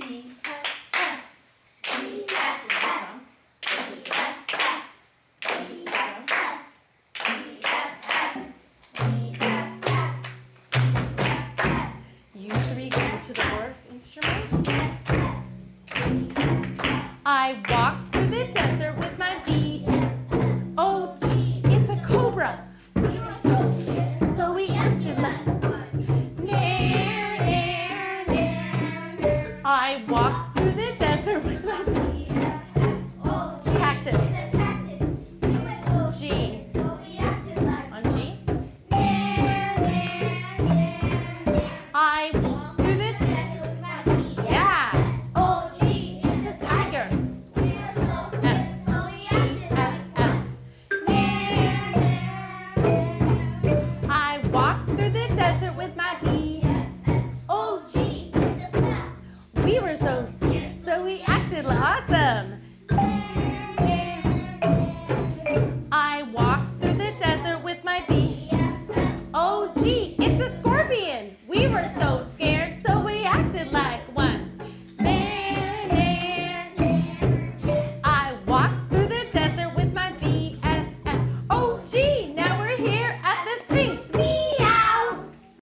U3, go to the fourth instrument. I walked through the desert with my B. Oh, gee, it's a cobra. We were so scared, so we acted like. I walked through the desert with my B. Cactus. G. On G. I walked through the desert with my B. Yeah. Oh, G, it's a tiger. I walked through the desert with my B. Oh, gee, we were so scared, so we acted awesome. I walked through the desert with my B. Oh, gee, it's a scorpion. We were so scared.